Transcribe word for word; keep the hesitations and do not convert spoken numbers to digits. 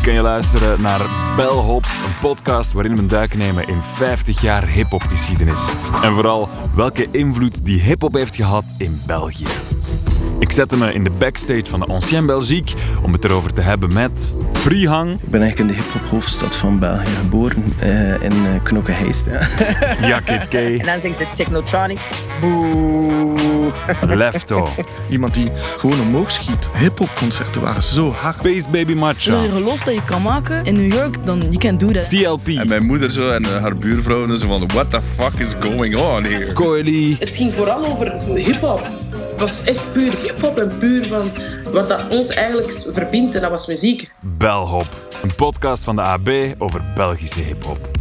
kan je luisteren naar Belhop, een podcast waarin we een duik nemen in vijftig jaar hiphopgeschiedenis. En vooral welke invloed die hiphop heeft gehad in België. Ik zette me in de backstage van de Ancien Belgique om het erover te hebben met Prihang. Ik ben eigenlijk in de hiphop hoofdstad van België geboren, uh, in uh, Knokke-Heist. Ja. Ja, Kid K. En dan zeggen ze Technotronic. Boe. Lefto. Iemand die gewoon omhoog schiet. Hiphopconcerten waren zo hard. Space Baby Matcha. Als je gelooft dat je kan maken in New York, dan you can do that. T L P. En mijn moeder zo en haar buurvrouw zo van what the fuck is going on here? Coeli. Het ging vooral over hip-hop. Het was echt puur hip-hop en puur van wat dat ons eigenlijk verbindt, en dat was muziek. Belhop, een podcast van de A B over Belgische hiphop.